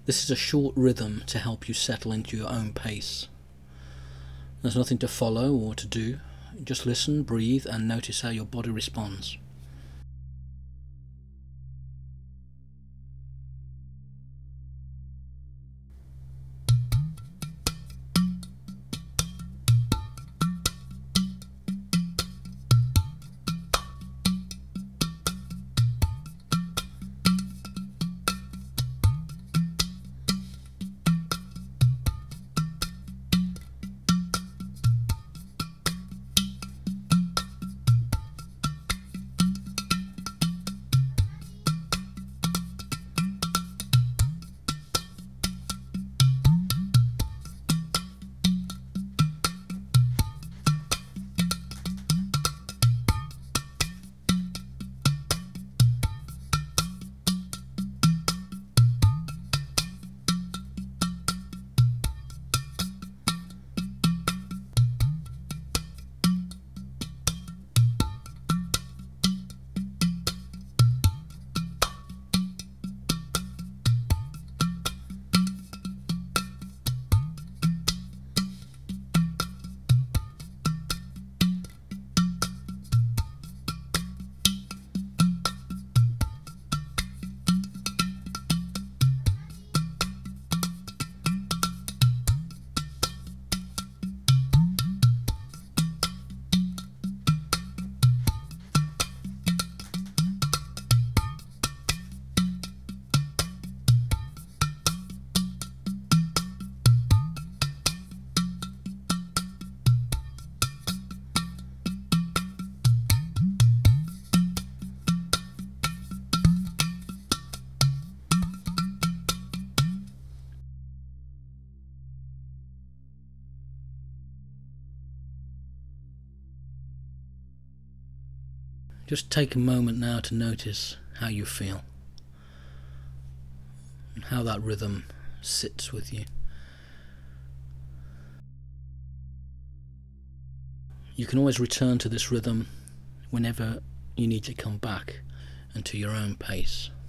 This is a short rhythm to help you settle into your own pace. There's nothing to follow or to do. Just listen, breathe, and notice how your body responds. Just take a moment now to notice how you feel and how that rhythm sits with you. You can always return to this rhythm whenever you need to come back and to your own pace.